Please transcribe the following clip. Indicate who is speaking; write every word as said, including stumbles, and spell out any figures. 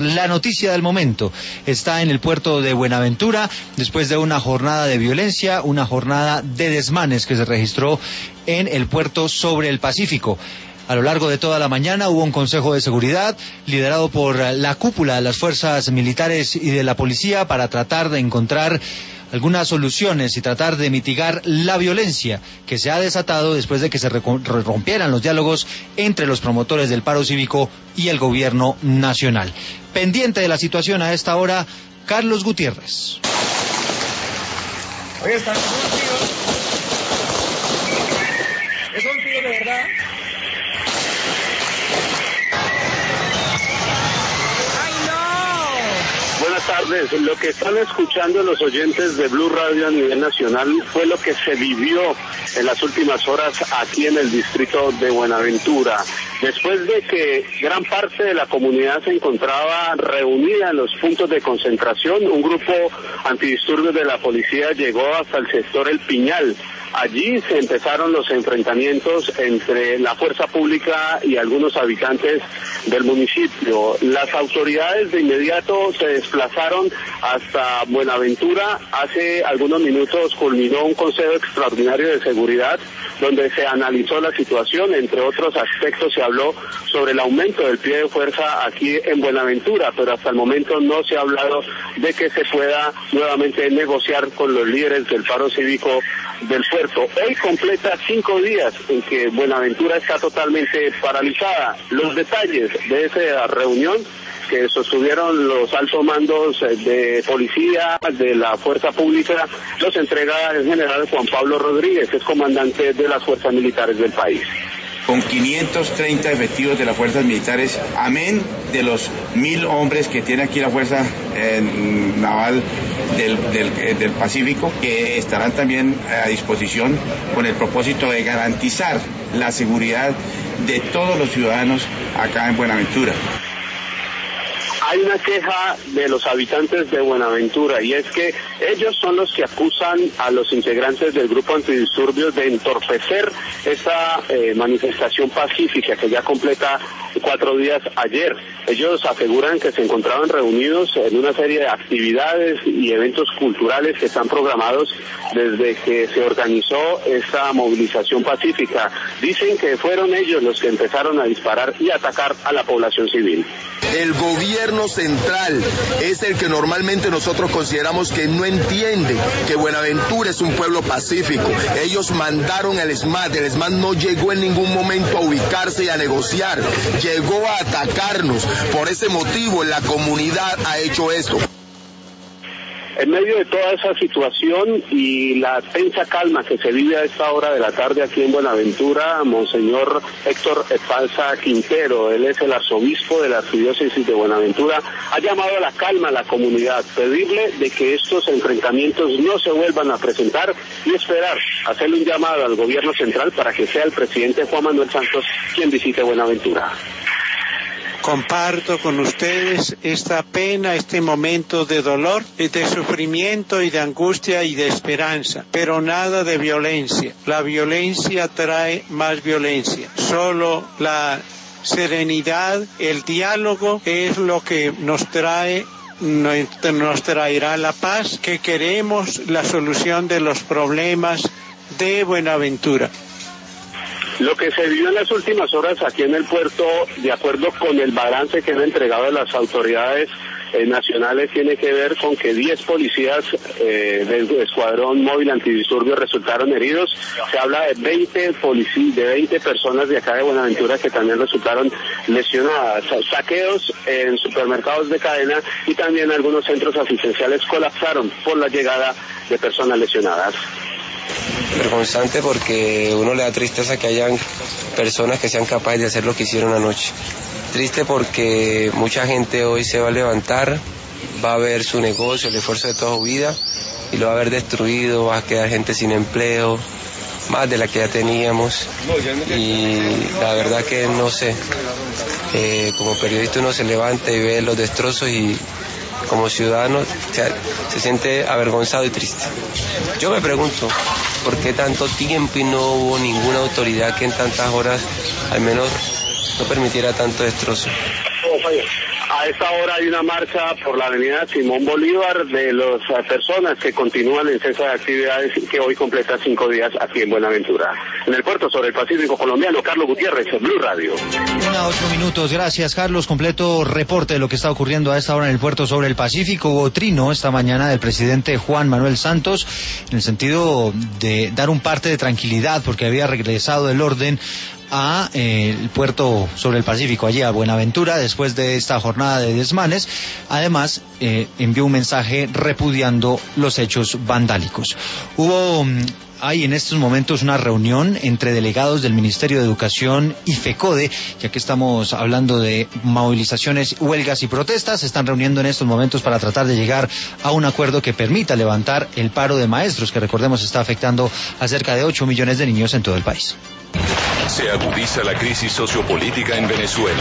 Speaker 1: La noticia del momento está en el puerto de Buenaventura, después de una jornada de violencia, una jornada de desmanes que se registró en el puerto sobre el Pacífico. A lo largo de toda la mañana hubo un consejo de seguridad liderado por la cúpula de las fuerzas militares y de la policía para tratar de encontrar algunas soluciones y tratar de mitigar la violencia que se ha desatado después de que se rompieran los diálogos entre los promotores del paro cívico y el gobierno nacional. Pendiente de la situación a esta hora, Carlos Gutiérrez.
Speaker 2: Oye, están con un tío. Es un tío de verdad.
Speaker 3: Buenas tardes. Lo que están escuchando los oyentes de Blue Radio a nivel nacional fue lo que se vivió en las últimas horas aquí en el distrito de Buenaventura. Después de que gran parte de la comunidad se encontraba reunida en los puntos de concentración, un grupo antidisturbios de la policía llegó hasta el sector El Piñal. Allí se empezaron los enfrentamientos entre la fuerza pública y algunos habitantes del municipio. Las autoridades de inmediato se desplazaron hasta Buenaventura. Hace algunos minutos culminó un consejo extraordinario de seguridad donde se analizó la situación. Entre otros aspectos se habló sobre el aumento del pie de fuerza aquí en Buenaventura, pero hasta el momento no se ha hablado de que se pueda nuevamente negociar con los líderes del paro cívico del puerto. Hoy completa cinco días en que Buenaventura está totalmente paralizada. Los detalles de esa reunión que sostuvieron los altos mandos de policía, de la fuerza pública, los entrega el general Juan Pablo Rodríguez, es comandante de las fuerzas militares del país.
Speaker 4: Con quinientos treinta efectivos de las fuerzas militares, amén de los mil hombres que tiene aquí la fuerza eh, naval del, del, eh, del Pacífico, que estarán también a disposición con el propósito de garantizar la seguridad de todos los ciudadanos acá en Buenaventura.
Speaker 3: Hay una queja de los habitantes de Buenaventura y es que ellos son los que acusan a los integrantes del grupo antidisturbios de entorpecer esta eh, manifestación pacífica que ya completa cuatro días ayer. Ellos aseguran que se encontraban reunidos en una serie de actividades y eventos culturales que están programados desde que se organizó esta movilización pacífica. Dicen que fueron ellos los que empezaron a disparar y atacar a la población civil.
Speaker 5: El gobierno central es el que normalmente nosotros consideramos que no entiende que Buenaventura es un pueblo pacífico. Ellos mandaron el ESMAD, el ESMAD no llegó en ningún momento a ubicarse y a negociar, llegó a atacarnos. Por ese motivo la comunidad ha hecho esto.
Speaker 3: En medio de toda esa situación y la tensa calma que se vive a esta hora de la tarde aquí en Buenaventura, Monseñor Héctor Espalza Quintero, él es el arzobispo de la arquidiócesis de Buenaventura, ha llamado a la calma a la comunidad, pedirle de que estos enfrentamientos no se vuelvan a presentar y esperar, hacerle un llamado al gobierno central para que sea el presidente Juan Manuel Santos quien visite Buenaventura.
Speaker 6: Comparto con ustedes esta pena, este momento de dolor, de sufrimiento y de angustia y de esperanza, pero nada de violencia. La violencia trae más violencia. Solo la serenidad, el diálogo es lo que nos trae nos traerá la paz, que queremos la solución de los problemas de Buenaventura.
Speaker 3: Lo que se vivió en las últimas horas aquí en el puerto, de acuerdo con el balance que han entregado las autoridades eh, nacionales, tiene que ver con que diez policías eh, del escuadrón móvil antidisturbios resultaron heridos. Se habla de veinte policías, de veinte personas de acá de Buenaventura que también resultaron lesionadas. Saqueos en supermercados de cadena y también algunos centros asistenciales colapsaron por la llegada de personas lesionadas.
Speaker 7: Vergonzante porque uno le da tristeza que hayan personas que sean capaces de hacer lo que hicieron anoche. Triste porque mucha gente hoy se va a levantar, va a ver su negocio, el esfuerzo de toda su vida y lo va a ver destruido, va a quedar gente sin empleo, más de la que ya teníamos. Y la verdad que no sé, eh, como periodista uno se levanta y ve los destrozos y como ciudadano se, se siente avergonzado y triste. Yo me pregunto, ¿por qué tanto tiempo y no hubo ninguna autoridad que en tantas horas al menos no permitiera tanto destrozo?
Speaker 3: A esta hora hay una marcha por la avenida Simón Bolívar de las personas que continúan en cese de actividades que hoy completa cinco días aquí en Buenaventura. En el puerto sobre el Pacífico colombiano, Carlos Gutiérrez, Blue Radio.
Speaker 1: Una, ocho minutos, gracias Carlos. Completo reporte de lo que está ocurriendo a esta hora en el puerto sobre el Pacífico. Hubo trino esta mañana del presidente Juan Manuel Santos en el sentido de dar un parte de tranquilidad porque había regresado el orden a eh, el puerto sobre el Pacífico, allí a Buenaventura, después de esta jornada de desmanes. Además, eh, envió un mensaje repudiando los hechos vandálicos. Hubo... Hay en estos momentos una reunión entre delegados del Ministerio de Educación y FECODE, ya que estamos hablando de movilizaciones, huelgas y protestas. Se están reuniendo en estos momentos para tratar de llegar a un acuerdo que permita levantar el paro de maestros, que recordemos está afectando a cerca de ocho millones de niños en todo el país.
Speaker 8: Se agudiza la crisis sociopolítica en Venezuela.